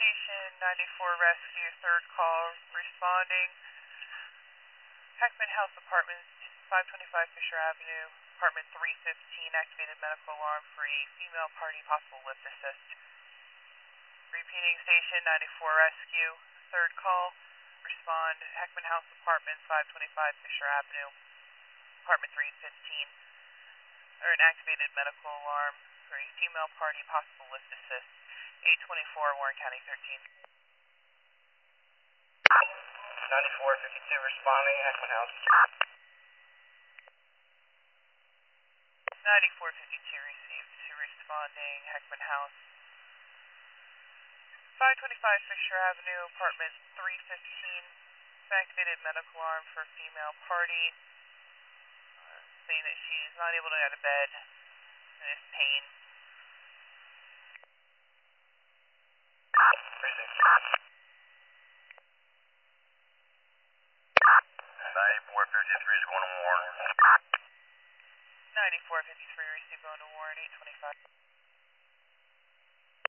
Station 94 Rescue, third call, responding. Heckman House Apartments, 525 Fisher Avenue, apartment 315, activated medical alarm for a female party, possible lift assist. Repeating, Station 94 Rescue, third call, respond. Heckman House Apartments, 525 Fisher Avenue, apartment 315, or an activated medical alarm for a female party, possible lift assist. 824 Warren County 13. 9452 responding, Heckman House. 9452 received, responding, Heckman House. 525 Fisher Avenue, apartment 315, activated medical alarm for a female party, saying that she is not able to get out of bed and is pain. 9453 is going to Warren. 9453 received, going to Warren, 825.